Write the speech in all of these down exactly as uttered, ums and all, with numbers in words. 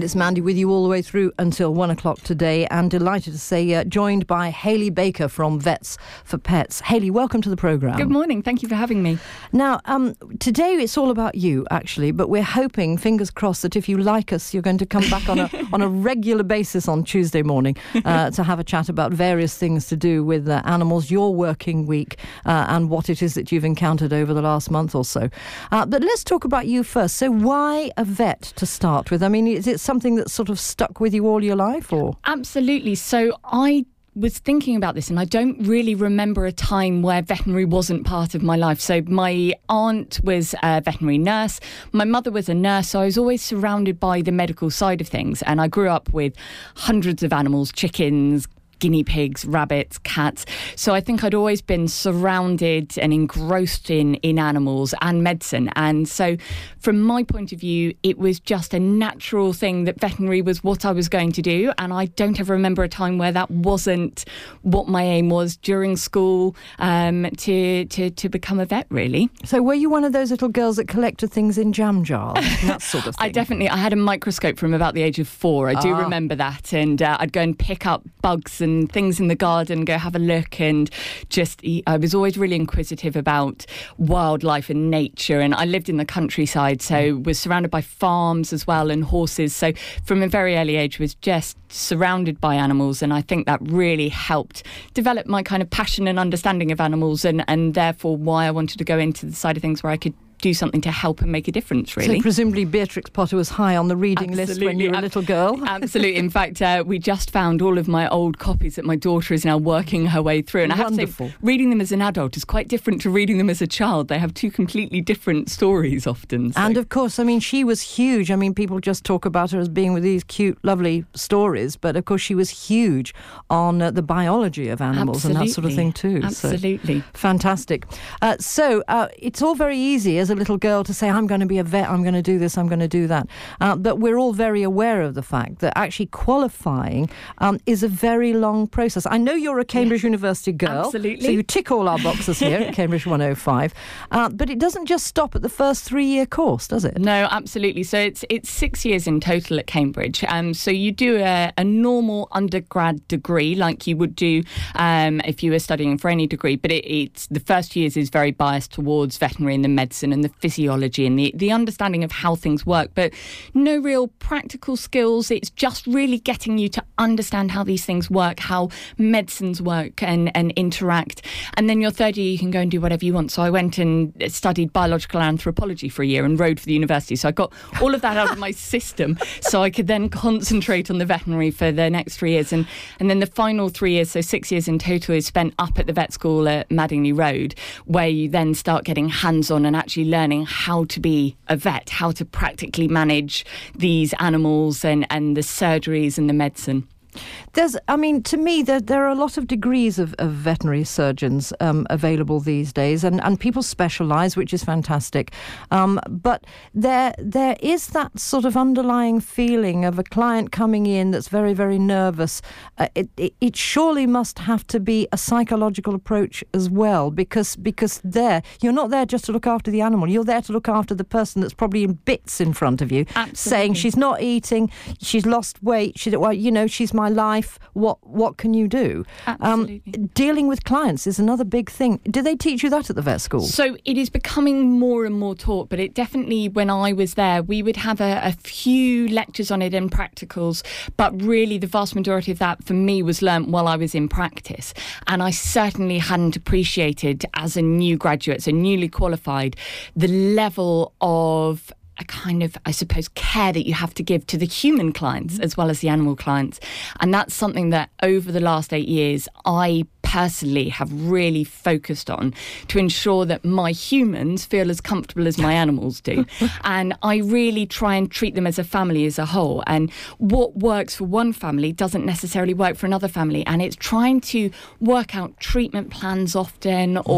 It's Mandy with you all the way through until one o'clock today, and delighted to say uh, joined by Hayley Baker from Vets for Pets. Hayley, welcome to the programme. Good morning. Thank you for having me. Now, um, today it's all about you, actually, but we're hoping, fingers crossed, that if you like us, you're going to come back on a on a regular basis on Tuesday morning uh, to have a chat about various things to do with uh, animals, your working week, uh, and what it is that you've encountered over the last month or so. Uh, but let's talk about you first. So why a vet to start with? I mean, is it something that's sort of stuck with you all your life, or? Absolutely. So I was thinking about this, and I don't really remember a time where veterinary wasn't part of my life. So my aunt was a veterinary nurse. My mother was a nurse, so I was always surrounded by the medical side of things. And I grew up with hundreds of animals, chickens, guinea pigs, rabbits, cats. So I think I'd always been surrounded and engrossed in, in animals and medicine. And so from my point of view, it was just a natural thing that veterinary was what I was going to do. And I don't ever remember a time where that wasn't what my aim was during school, um, to, to, to become a vet, really. So were you one of those little girls that collected things in jam jars, that sort of thing? I definitely, I had a microscope from about the age of four. I do Ah. remember that. And uh, I'd go and pick up bugs and and things in the garden, go have a look, and just I was always really inquisitive about wildlife and nature. And I lived in the countryside, so was surrounded by farms as well and horses. So from a very early age was just surrounded by animals, and I think that really helped develop my kind of passion and understanding of animals, and, and therefore why I wanted to go into the side of things where I could do something to help and make a difference, really. So presumably Beatrix Potter was high on the reading Absolutely. list when you were a little girl. Absolutely. In fact, uh, we just found all of my old copies that my daughter is now working her way through. And I have Wonderful. to say, reading them as an adult is quite different to reading them as a child. They have two completely different stories often. So. And of course, I mean, she was huge. I mean, people just talk about her as being with these cute, lovely stories, but of course she was huge on uh, the biology of animals Absolutely. and that sort of thing too. Absolutely. So, fantastic. Uh, so uh, it's all very easy as a little girl to say, I'm going to be a vet, I'm going to do this, I'm going to do that. Uh, but we're all very aware of the fact that actually qualifying um, is a very long process. I know you're a Cambridge yeah. University girl. Absolutely. So you tick all our boxes here at Cambridge one oh five. Uh, but it doesn't just stop at the first three-year course, does it? No, absolutely. So it's it's six years in total at Cambridge. Um, so you do a, a normal undergrad degree like you would do um, if you were studying for any degree, but it, it's the first years is very biased towards veterinary and the medicine and the physiology and the, the understanding of how things work, but no real practical skills. It's just really getting you to understand how these things work, how medicines work and, and interact. And then your third year, you can go and do whatever you want. So I went and studied biological anthropology for a year and rode for the university. So I got all of that out of my system so I could then concentrate on the veterinary for the next three years. And, and then the final three years, so six years in total, is spent up at the vet school at Madingley Road, where you then start getting hands-on and actually learning how to be a vet, how to practically manage these animals and, and the surgeries and the medicine. There's, I mean, to me, there, there are a lot of degrees of, of veterinary surgeons um, available these days, and, and people specialise, which is fantastic. Um, but there there is that sort of underlying feeling of a client coming in that's very, very nervous. Uh, it, it, it surely must have to be a psychological approach as well, because because there you're not there just to look after the animal. You're there to look after the person that's probably in bits in front of you, Absolutely. saying she's not eating, she's lost weight, she, well, you know, she's my life. What what can you do? Absolutely. Um, dealing with clients is another big thing. Do they teach you that at the vet school? So it is becoming more and more taught, but it definitely, when I was there, we would have a, a few lectures on it and practicals, but really the vast majority of that for me was learnt while I was in practice. And I certainly hadn't appreciated, as a new graduate, so newly qualified, the level of a kind of, I suppose, care that you have to give to the human clients as well as the animal clients. And that's something that over the last eight years, I personally have really focused on to ensure that my humans feel as comfortable as my animals do. And I really try and treat them as a family as a whole. And what works for one family doesn't necessarily work for another family. And it's trying to work out treatment plans often, or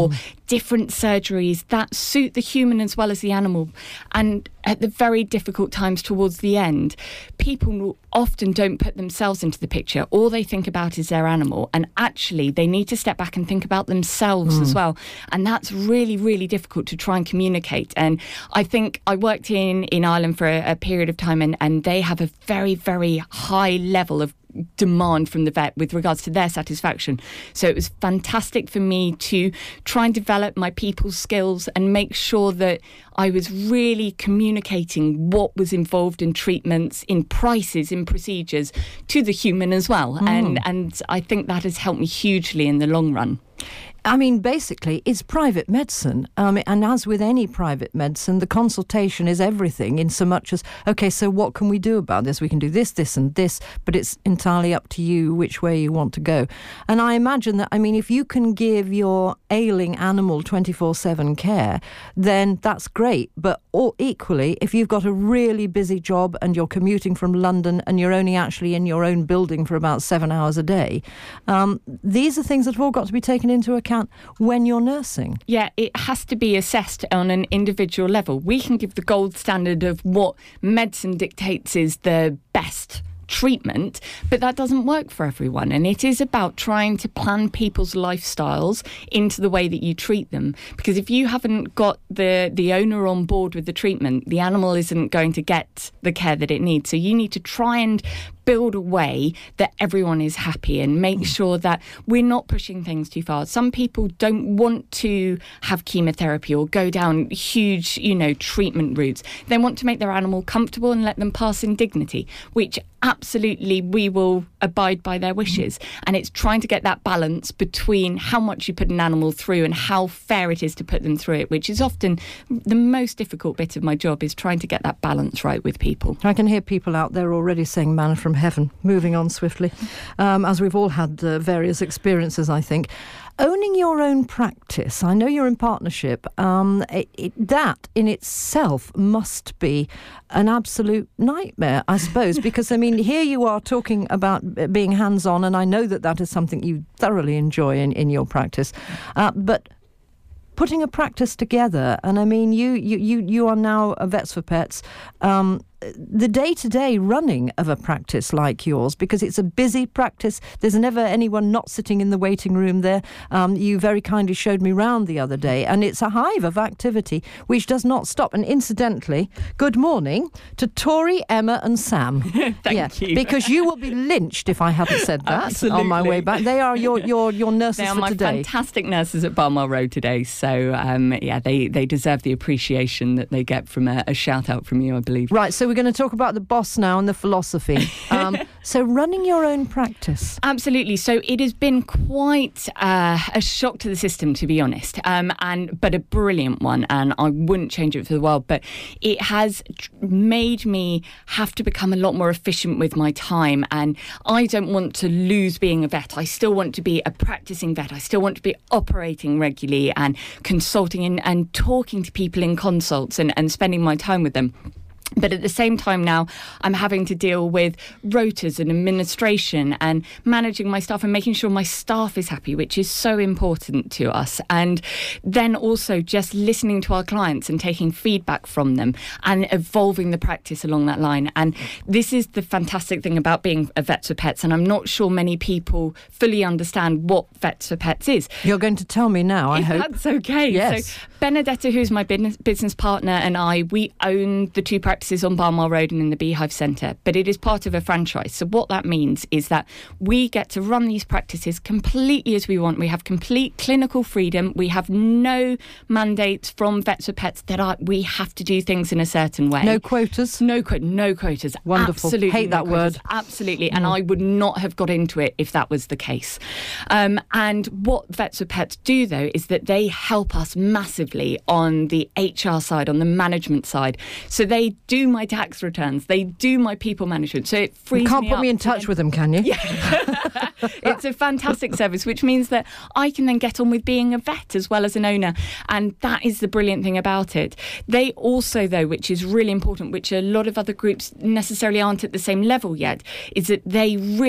different surgeries that suit the human as well as the animal. And at the very difficult times towards the end, people often don't put themselves into the picture. All they think about is their animal. And actually, they need to step back and think about themselves mm. as well. And that's really, really difficult to try and communicate. And I think I worked in, in Ireland for a, a period of time, and, and they have a very, very high level of demand from the vet with regards to their satisfaction. So it was fantastic for me to try and develop my people skills and make sure that I was really communicating what was involved in treatments, in prices, in procedures to the human as well. Mm. And and I think that has helped me hugely in the long run. I mean, basically, it's private medicine. Um, and as with any private medicine, the consultation is everything in so much as, OK, so what can we do about this? We can do this, this and this, but it's entirely up to you which way you want to go. And I imagine that, I mean, if you can give your ailing animal twenty-four seven care, then that's great. But all, equally, if you've got a really busy job and you're commuting from London and you're only actually in your own building for about seven hours a day, um, these are things that have all got to be taken into account when you're nursing. Yeah, it has to be assessed on an individual level. We can give the gold standard of what medicine dictates is the best treatment, but that doesn't work for everyone. And it is about trying to plan people's lifestyles into the way that you treat them. Because if you haven't got the, the owner on board with the treatment, the animal isn't going to get the care that it needs. So you need to try and build a way that everyone is happy and make mm. sure that we're not pushing things too far. Some people don't want to have chemotherapy or go down huge, you know, treatment routes. They want to make their animal comfortable and let them pass in dignity, which absolutely we will abide by their wishes. Mm. And it's trying to get that balance between how much you put an animal through and how fair it is to put them through it, which is often the most difficult bit of my job, is trying to get that balance right with people. I can hear people out there already saying manna from heaven. Moving on swiftly, um, as we've all had uh, various experiences, I think. Owning your own practice, I know you're in partnership, um, it, it, that in itself must be an absolute nightmare, I suppose, because, I mean, here you are talking about being hands-on, and I know that that is something you thoroughly enjoy in, in your practice, uh, but putting a practice together, and I mean, you you, you, you are now a Vets for Pets, um, the day-to-day running of a practice like yours, because it's a busy practice. There's never anyone not sitting in the waiting room there. Um, you very kindly showed me round the other day, and it's a hive of activity which does not stop. And incidentally, good morning to Tori, Emma and Sam. Thank yeah, you. Because you will be lynched if I hadn't said that Absolutely. On my way back. They are your your, your nurses they are for my today. Fantastic nurses at Barnwell Road today. So, um, yeah, they, they deserve the appreciation that they get from a, a shout-out from you, I believe. Right, so we're going to talk about the boss now and the philosophy. Um, so running your own practice. Absolutely. So it has been quite uh, a shock to the system, to be honest, um, and but a brilliant one. And I wouldn't change it for the world. But it has made me have to become a lot more efficient with my time. And I don't want to lose being a vet. I still want to be a practicing vet. I still want to be operating regularly and consulting and, and talking to people in consults and, and spending my time with them. But at the same time now, I'm having to deal with rotas and administration and managing my staff and making sure my staff is happy, which is so important to us. And then also just listening to our clients and taking feedback from them and evolving the practice along that line. And this is the fantastic thing about being a Vets for Pets. And I'm not sure many people fully understand what Vets for Pets is. You're going to tell me now, I if hope. That's okay. Yes. So Benedetta, who's my business, business partner, and I, we own the two practices on Barnwell Road and in the Beehive Centre, but it is part of a franchise. So what that means is that we get to run these practices completely as we want. We have complete clinical freedom. We have no mandates from Vets for Pets that are, we have to do things in a certain way. No quotas? No, no quotas. Wonderful. Absolutely. Hate no that quotas. word. Absolutely. And mm. I would not have got into it if that was the case. Um, and what Vets for Pets do, though, is that they help us massively on the H R side, on the management side. So they do my tax returns, they do my people management. So it frees me up. You can't put me in touch then... with them, can you? Yeah. It's a fantastic service, which means that I can then get on with being a vet as well as an owner. And that is the brilliant thing about it. They also, though, which is really important, which a lot of other groups necessarily aren't at the same level yet, is that they really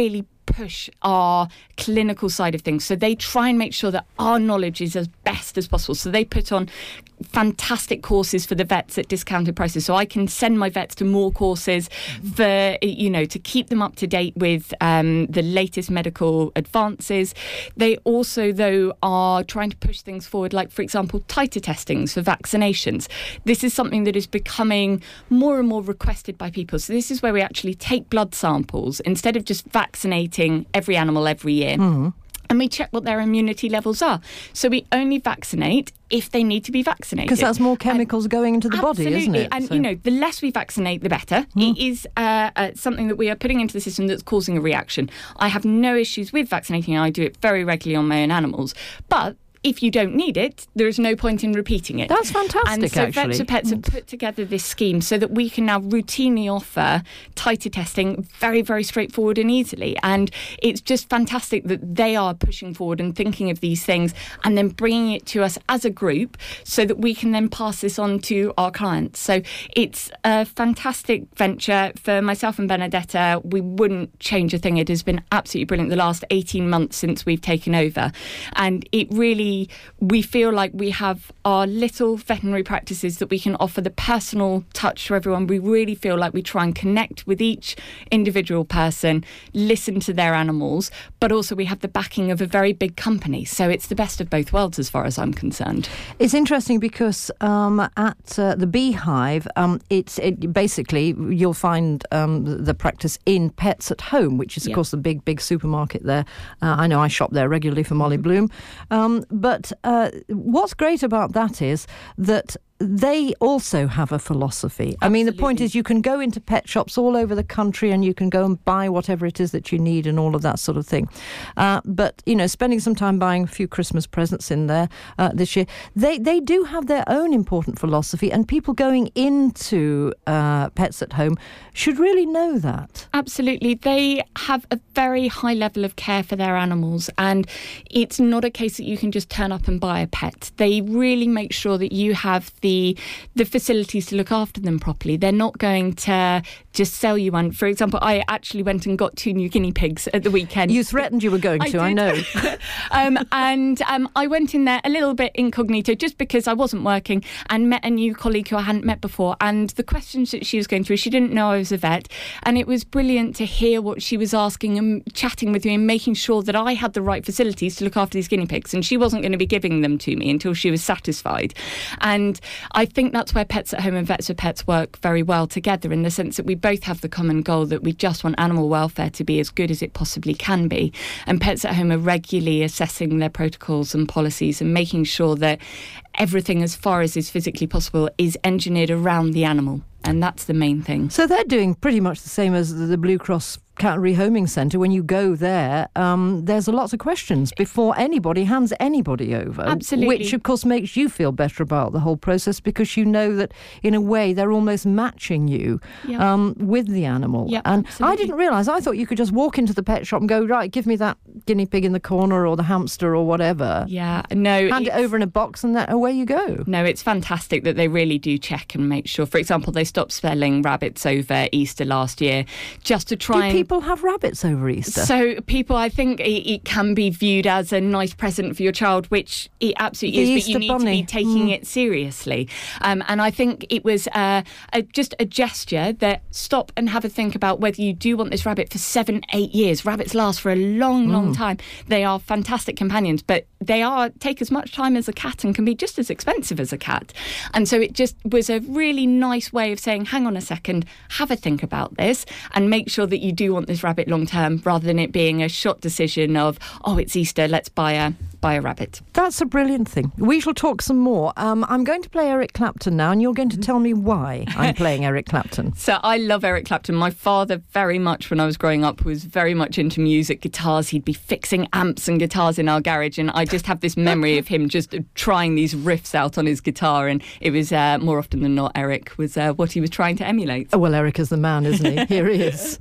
push our clinical side of things. So they try and make sure that our knowledge is as best as possible. So they put on fantastic courses for the vets at discounted prices. So I can send my vets to more courses for, you know, to keep them up to date with um, the latest medical advances. They also, though, are trying to push things forward, like, for example, titer testings for vaccinations. This is something that is becoming more and more requested by people. So this is where we actually take blood samples instead of just vaccinating every animal every year. Mm. And we check what their immunity levels are. So we only vaccinate if they need to be vaccinated. Because that's more chemicals and going into the absolutely. body, isn't it? And, so. you know, the less we vaccinate, the better. Mm. It is uh, uh, something that we are putting into the system that's causing a reaction. I have no issues with vaccinating. I do it very regularly on my own animals. But if you don't need it, there is no point in repeating it. That's fantastic, and so actually. Vets for Pets have put together this scheme so that we can now routinely offer titer testing very, very straightforward and easily. And it's just fantastic that they are pushing forward and thinking of these things and then bringing it to us as a group so that we can then pass this on to our clients. So it's a fantastic venture for myself and Benedetta. We wouldn't change a thing. It has been absolutely brilliant the last eighteen months since we've taken over. And it really we feel like we have our little veterinary practices that we can offer the personal touch to everyone. We really feel like we try and connect with each individual person, listen to their animals, but also we have the backing of a very big company. So it's the best of both worlds as far as I'm concerned. It's interesting because um, at uh, the Beehive, um, it's it, basically you'll find um, the practice in Pets at Home, which is, of yeah. course, the big, big supermarket there. Uh, I know I shop there regularly for Molly Bloom. Um, But uh, what's great about that is that they also have a philosophy. Absolutely. I mean, the point is you can go into pet shops all over the country and you can go and buy whatever it is that you need and all of that sort of thing. Uh, but, you know, spending some time buying a few Christmas presents in there uh, this year, they, they do have their own important philosophy, and people going into uh, Pets at Home should really know that. Absolutely. They have a very high level of care for their animals, and it's not a case that you can just turn up and buy a pet. They really make sure that you have the the facilities to look after them properly. They're not going to just sell you one. For example, I actually went and got two new guinea pigs at the weekend. You threatened you were going to, I, I know. um, and um, I went in there a little bit incognito just because I wasn't working, and met a new colleague who I hadn't met before. And the questions that she was going through, she didn't know I was a vet. And it was brilliant to hear what she was asking and chatting with me and making sure that I had the right facilities to look after these guinea pigs. And she wasn't going to be giving them to me until she was satisfied. And I think that's where Pets at Home and Vets for Pets work very well together, in the sense that we both have the common goal that we just want animal welfare to be as good as it possibly can be. And Pets at Home are regularly assessing their protocols and policies and making sure that everything, as far as is physically possible, is engineered around the animal. And that's the main thing. So they're doing pretty much the same as the Blue Cross Cat Rehoming Centre. When you go there, um, there's lots of questions before anybody hands anybody over. Absolutely. Which, of course, makes you feel better about the whole process, because you know that, in a way, they're almost matching you yep. um, with the animal. Yep, and absolutely. I didn't realise. I thought you could just walk into the pet shop and go, right, give me that guinea pig in the corner or the hamster or whatever. Yeah, no. Hand it over in a box and that, away you go. No, it's fantastic that they really do check and make sure. For example, they stopped selling rabbits over Easter last year just to try do and... people have rabbits over Easter? So people, I think it, it can be viewed as a nice present for your child, which it absolutely the is, Easter but you need bunny. to be taking mm. it seriously. Um, and I think it was uh, a, just a gesture that stop and have a think about whether you do want this rabbit for seven, eight years. Rabbits last for a long, long mm. time. They are fantastic companions, but they are take as much time as a cat and can be just as expensive as a cat. And so it just was a really nice way of saying, hang on a second, have a think about this and make sure that you do want this rabbit long term, rather than it being a shot decision of, oh, it's Easter, let's buy a buy a rabbit. That's a brilliant thing. We shall talk some more. Um, I'm going to play Eric Clapton now, and you're going to tell me why I'm playing Eric Clapton. So I love Eric Clapton. My father, very much when I was growing up, was very much into music, guitars. He'd be fixing amps and guitars in our garage, and I just have this memory of him just trying these riffs out on his guitar, and it was uh, more often than not Eric was uh, what he was trying to emulate. Oh, well, Eric is the man, isn't he? Here he is.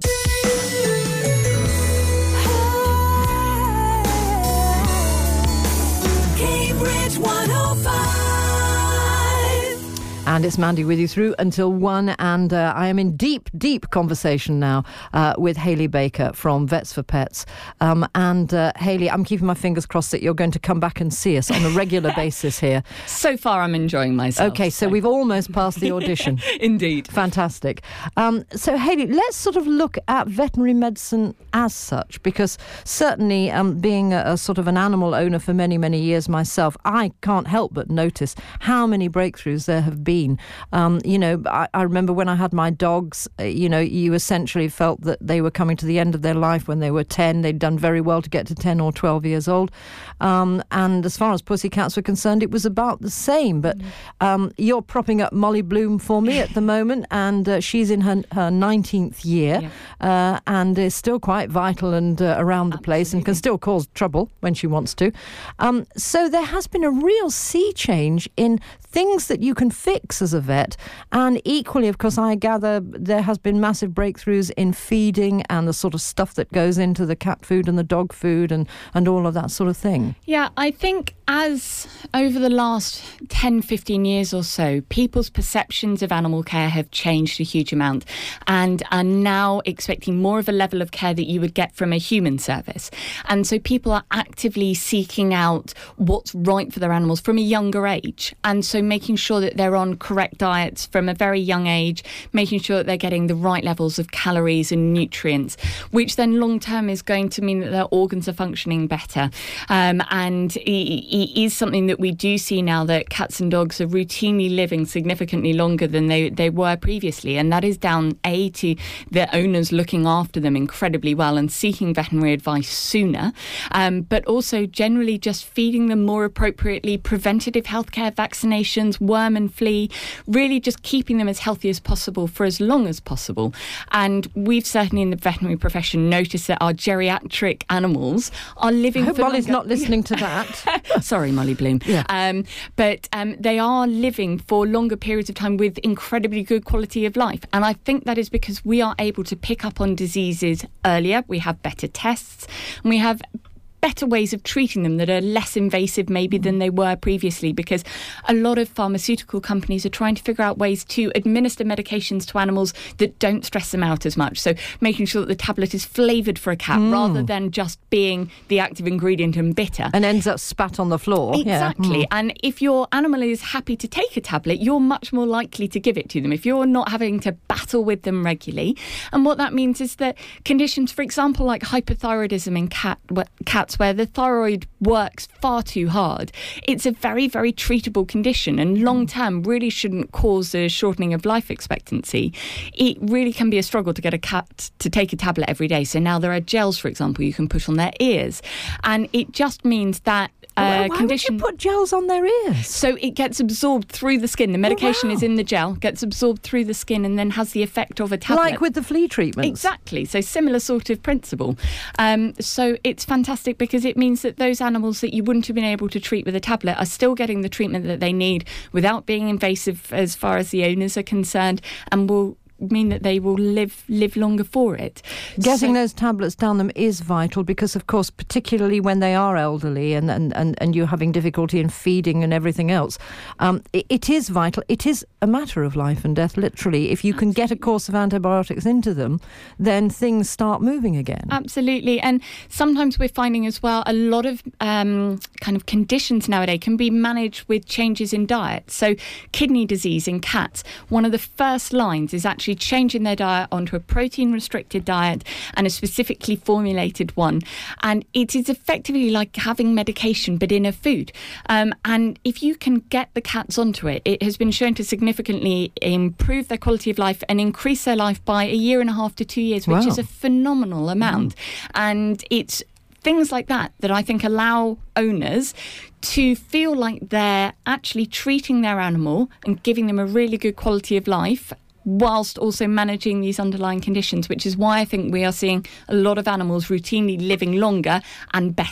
And it's Mandy with you through until one, and uh, I am in deep, deep conversation now uh, with Hayley Baker from Vets for Pets. Um, and uh, Hayley, I'm keeping my fingers crossed that you're going to come back and see us on a regular basis here. So far, I'm enjoying myself. Okay, so, so we've almost passed the audition. Indeed. Fantastic. Um, so, Hayley, let's sort of look at veterinary medicine as such, because certainly um, being a, a sort of an animal owner for many, many years myself, I can't help but notice how many breakthroughs there have been. Um, you know, I, I remember when I had my dogs, uh, you know, you essentially felt that they were coming to the end of their life when they were ten. They'd done very well to get to ten or twelve years old. Um, and as far as pussycats were concerned, it was about the same. But um, you're propping up Molly Bloom for me at the moment, and uh, she's in her, her nineteenth year yeah. uh, and is still quite vital and uh, around the Absolutely. place and can still cause trouble when she wants to. Um, so there has been a real sea change in things that you can fix as a vet, and equally, of course, I gather there has been massive breakthroughs in feeding and the sort of stuff that goes into the cat food and the dog food and, and all of that sort of thing. Yeah, I think as over the last ten, fifteen years or so, people's perceptions of animal care have changed a huge amount and are now expecting more of a level of care that you would get from a human service. And so people are actively seeking out what's right for their animals from a younger age. And so making sure that they're on correct diets from a very young age, making sure that they're getting the right levels of calories and nutrients, which then long term is going to mean that their organs are functioning better. Um, and it, it is something that we do see now, that cats and dogs are routinely living significantly longer than they, they were previously. And that is down, A, to their owners looking after them incredibly well and seeking veterinary advice sooner, um, but also generally just feeding them more appropriately, preventative healthcare, vaccinations, worm and flea, really just keeping them as healthy as possible for as long as possible. And we've certainly in the veterinary profession noticed that our geriatric animals are living I hope for Molly's longer. not listening to that. Sorry, Molly Bloom. Yeah. Um, but um, they are living for longer periods of time with incredibly good quality of life. And I think that is because we are able to pick up on diseases earlier. We have better tests and we have better ways of treating them that are less invasive maybe than they were previously, because a lot of pharmaceutical companies are trying to figure out ways to administer medications to animals that don't stress them out as much. So making sure that the tablet is flavoured for a cat mm. rather than just being the active ingredient and bitter. And ends up spat on the floor. Exactly. Yeah. Mm. And if your animal is happy to take a tablet, you're much more likely to give it to them if you're not having to battle with them regularly. And what that means is that conditions, for example, like hypothyroidism in cat, cats, where the thyroid works far too hard, it's a very, very treatable condition and long-term really shouldn't cause a shortening of life expectancy. It really can be a struggle to get a cat to take a tablet every day. So now there are gels, for example, you can put on their ears. And it just means that Uh, Why condition. would you put gels on their ears? So it gets absorbed through the skin. The medication oh, wow. is in the gel, gets absorbed through the skin and then has the effect of a tablet. Like with the flea treatments. Exactly. So similar sort of principle. Um, so it's fantastic because it means that those animals that you wouldn't have been able to treat with a tablet are still getting the treatment that they need without being invasive as far as the owners are concerned, and will mean that they will live live longer for it. Getting so, those tablets down them is vital because, of course, particularly when they are elderly and, and, and, and you're having difficulty in feeding and everything else, um, it, it is vital. It is a matter of life and death, literally. If you can Absolutely. get a course of antibiotics into them, then things start moving again. Absolutely. And sometimes we're finding as well a lot of um, kind of conditions nowadays can be managed with changes in diet. So kidney disease in cats, one of the first lines is actually changing their diet onto a protein-restricted diet and a specifically formulated one. And it is effectively like having medication, but in a food. Um, and if you can get the cats onto it, it has been shown to significantly improve their quality of life and increase their life by a year and a half to two years, which Wow. is a phenomenal amount. Mm. And it's things like that that I think allow owners to feel like they're actually treating their animal and giving them a really good quality of life whilst also managing these underlying conditions, which is why I think we are seeing a lot of animals routinely living longer and better.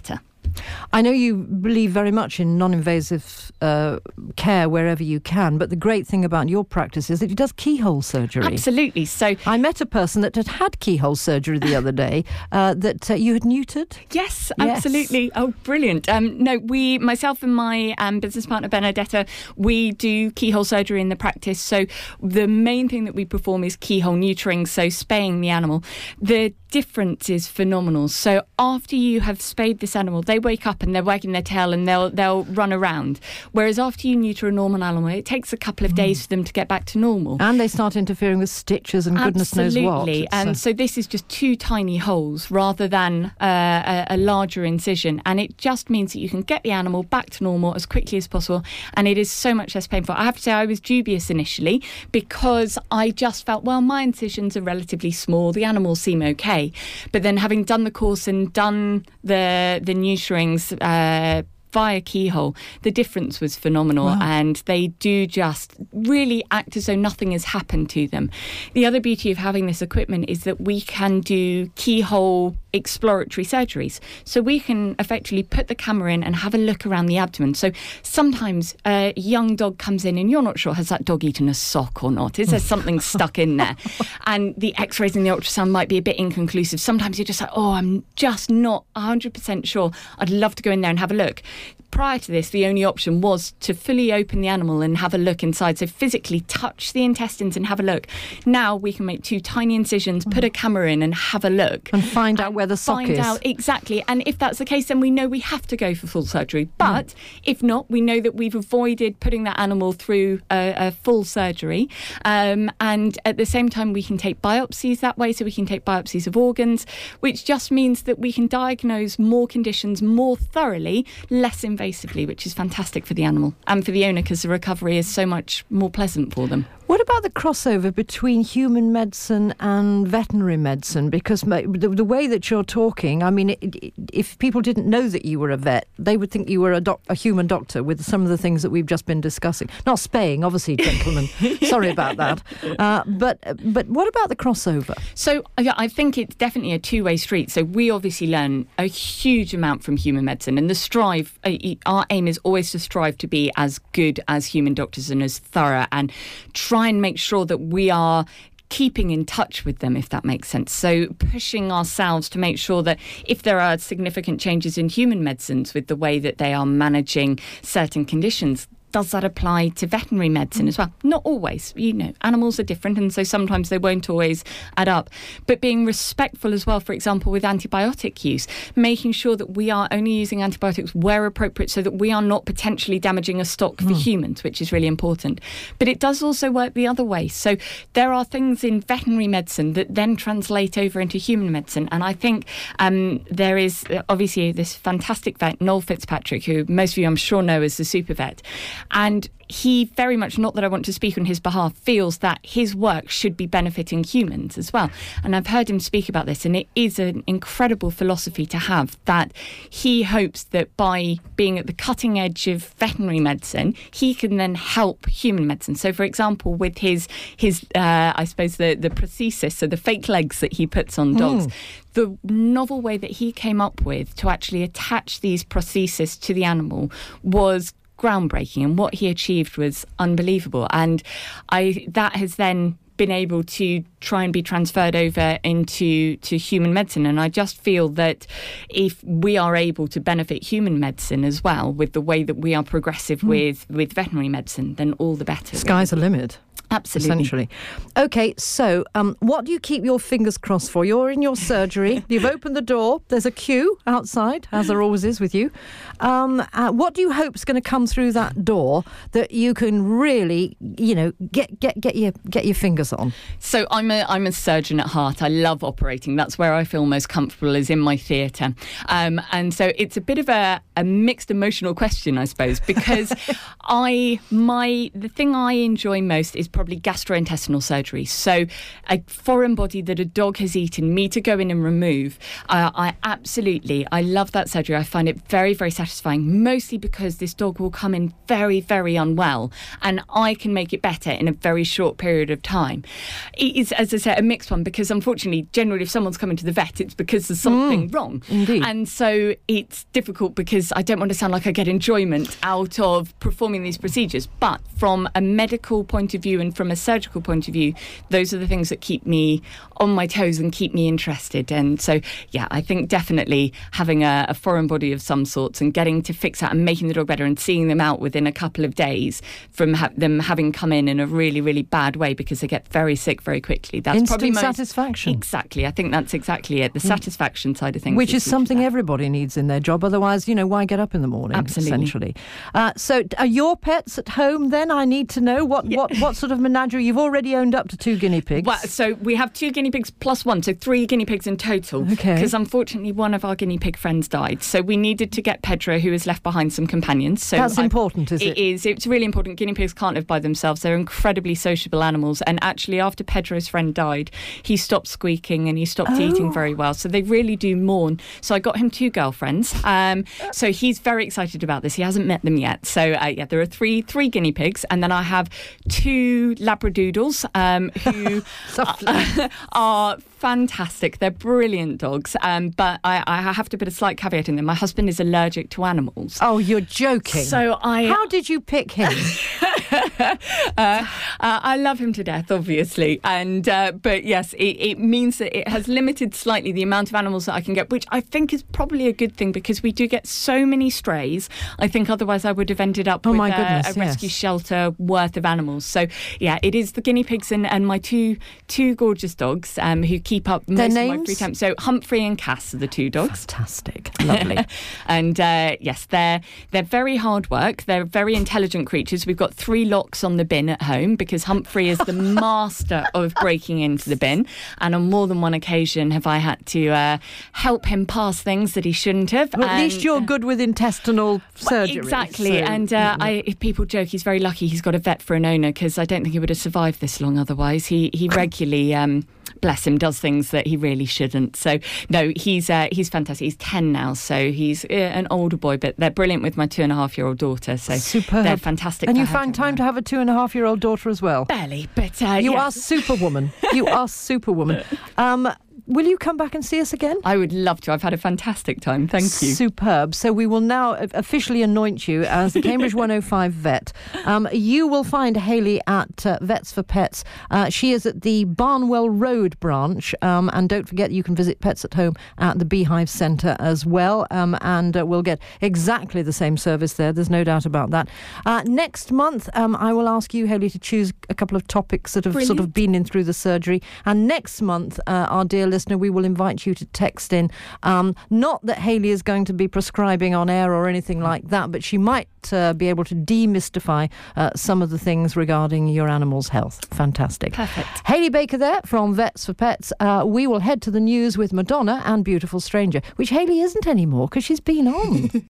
I know you believe very much in non-invasive uh, care wherever you can, but the great thing about your practice is that it does keyhole surgery. Absolutely. So I met a person that had had keyhole surgery the other day uh, that uh, you had neutered. Yes, Yes. absolutely. Oh, brilliant. Um, no, we, myself and my um, business partner Benedetta, we do keyhole surgery in the practice. So the main thing that we perform is keyhole neutering, so spaying the animal. The difference is phenomenal. So after you have spayed this animal, they wake up and they're wagging their tail and they'll they'll run around. Whereas after you neuter a normal animal, it takes a couple of days for them to get back to normal. And they start interfering with stitches and goodness Absolutely. knows what. Absolutely. And uh, so this is just two tiny holes rather than uh, a, a larger incision. And it just means that you can get the animal back to normal as quickly as possible. And it is so much less painful. I have to say I was dubious initially because I just felt, well, my incisions are relatively small. The animals seem okay. But then having done the course and done the the neuterings uh, via keyhole, the difference was phenomenal. Wow. And they do just really act as though nothing has happened to them. The other beauty of having this equipment is that we can do keyhole exploratory surgeries. So we can effectively put the camera in and have a look around the abdomen. So sometimes a young dog comes in and you're not sure, has that dog eaten a sock or not? Is there something stuck in there? And the x-rays and the ultrasound might be a bit inconclusive. Sometimes you're just like, oh, I'm just not one hundred percent sure. I'd love to go in there and have a look. Prior to this, the only option was to fully open the animal and have a look inside, so physically touch the intestines and have a look. Now we can make two tiny incisions, put a camera in and have a look. And find out where the sock find is. Find out, exactly. And if that's the case, then we know we have to go for full surgery. But mm. if not, we know that we've avoided putting that animal through a, a full surgery. Um, and at the same time, we can take biopsies that way, so we can take biopsies of organs, which just means that we can diagnose more conditions more thoroughly, less invasively. Invasively, which is fantastic for the animal and for the owner because the recovery is so much more pleasant for them. What about the crossover between human medicine and veterinary medicine? Because the, the way that you're talking, I mean, it, it, if people didn't know that you were a vet, they would think you were a, doc, a human doctor with some of the things that we've just been discussing. Not spaying, obviously, gentlemen. Sorry about that. Uh, but but what about the crossover? So yeah, I think it's definitely a two-way street. So we obviously learn a huge amount from human medicine, and the strive, uh, our aim is always to strive to be as good as human doctors and as thorough and try and make sure that we are keeping in touch with them, if that makes sense. So pushing ourselves to make sure that if there are significant changes in human medicines with the way that they are managing certain conditions, does that apply to veterinary medicine as well? Not always. You know, animals are different, and so sometimes they won't always add up. But being respectful as well, for example, with antibiotic use, making sure that we are only using antibiotics where appropriate so that we are not potentially damaging a stock for mm. humans, which is really important. But it does also work the other way. So there are things in veterinary medicine that then translate over into human medicine. And I think um, there is obviously this fantastic vet, Noel Fitzpatrick, who most of you I'm sure know as the super vet. And he very much, not that I want to speak on his behalf, feels that his work should be benefiting humans as well. And I've heard him speak about this, and it is an incredible philosophy to have, that he hopes that by being at the cutting edge of veterinary medicine, he can then help human medicine. So, for example, with his, his uh, I suppose, the, the prosthesis, so the fake legs that he puts on dogs, mm. the novel way that he came up with to actually attach these prostheses to the animal was groundbreaking, and what he achieved was unbelievable. And I that has then been able to try and be transferred over into to human medicine. And I just feel that if we are able to benefit human medicine as well with the way that we are progressive mm. with, with veterinary medicine, then all the better. Sky's really. the limit. Absolutely. Essentially. Okay, so um, what do you keep your fingers crossed for? You're in your surgery. You've opened the door. There's a queue outside, as there always is with you. Um, uh, what do you hope is going to come through that door that you can really, you know, get get get your get your fingers on? So I'm a I'm a surgeon at heart. I love operating. That's where I feel most comfortable, is in my theatre. Um, and so it's a bit of a, a mixed emotional question, I suppose, because I my the thing I enjoy most is probably probably gastrointestinal surgery. So a foreign body that a dog has eaten, me to go in and remove, uh, I absolutely, I love that surgery. I find it very, very satisfying, mostly because this dog will come in very, very unwell and I can make it better in a very short period of time. It is, as I said, a mixed one because unfortunately, generally, if someone's coming to the vet, it's because there's something mm, wrong. Indeed. And so it's difficult because I don't want to sound like I get enjoyment out of performing these procedures. But from a medical point of view and from a surgical point of view, those are the things that keep me on my toes and keep me interested. And so, yeah, I think definitely having a, a foreign body of some sorts and getting to fix that and making the dog better and seeing them out within a couple of days from ha- them having come in in a really, really bad way because they get very sick very quickly. That's Instant probably most, satisfaction. Exactly. I think that's exactly it. The satisfaction side of things. Which is, is something that. everybody needs in their job. Otherwise, you know, why get up in the morning? Absolutely. Essentially. Uh, so are your pets at home then? I need to know what, yeah. what, what sort of menagerie. You've already owned up to two guinea pigs. Well, so we have two guinea pigs plus one, so three guinea pigs in total. Okay. Because unfortunately one of our guinea pig friends died. So we needed to get Pedro, who has left behind some companions. So That's I, important, is it? It is. It's really important. Guinea pigs can't live by themselves. They're incredibly sociable animals. And actually after Pedro's friend died, he stopped squeaking and he stopped Oh. eating very well. So they really do mourn. So I got him two girlfriends. Um, so he's very excited about this. He hasn't met them yet. So uh, yeah, there are three three guinea pigs. And then I have two Labradoodles um, who are, are fantastic. They're brilliant dogs. Um, but I, I have to put a slight caveat in there. My husband is allergic to animals. Oh, you're joking. So I... How did you pick him? uh, uh, I love him to death, obviously. And uh, but yes, it, it means that it has limited slightly the amount of animals that I can get, which I think is probably a good thing because we do get so many strays. I think otherwise I would have ended up oh with my a, goodness, a rescue yes. shelter worth of animals. So yeah, it is the guinea pigs and, and my two two gorgeous dogs um, who keep up most Their of names? my free time. So Humphrey and Cass are the two dogs. Fantastic. Lovely. And uh, yes, they're they're very hard work. They're very intelligent creatures. We've got three locks on the bin at home because Humphrey is the master of breaking into the bin. And on more than one occasion have I had to uh, help him pass things that he shouldn't have. Well, at and, least you're good with intestinal surgery. Exactly. So, and uh, I, if people joke, he's very lucky he's got a vet for an owner because I don't think he would have survived this long otherwise. He he regularly, um, bless him, does things that he really shouldn't. So no, he's uh, he's fantastic. He's ten now, so he's uh, an older boy, but they're brilliant with my two and a half year old daughter. So Superb. They're fantastic. And to you have found them time around. to have a two and a half year old daughter as well. Barely, but uh, You yes. are superwoman. You are superwoman. Um, will you come back and see us again? I would love to. I've had a fantastic time. Thank you. Superb. So we will now officially anoint you as the Cambridge one oh five vet. Um, you will find Hayley at uh, Vets for Pets. Uh, she is at the Barnwell Road branch. Um, and don't forget, you can visit Pets at Home at the Beehive Centre as well. Um, and uh, we'll get exactly the same service there. There's no doubt about that. Uh, next month, um, I will ask you, Hayley, to choose a couple of topics that have Brilliant. sort of been in through the surgery. And next month, uh, our dear listener, we will invite you to text in. Um, not that Hayley is going to be prescribing on air or anything like that, but she might uh, be able to demystify uh, some of the things regarding your animal's health. Fantastic. Perfect. Hayley Baker there from Vets for Pets. Uh, we will head to the news with Madonna and Beautiful Stranger, which Hayley isn't anymore because she's been on.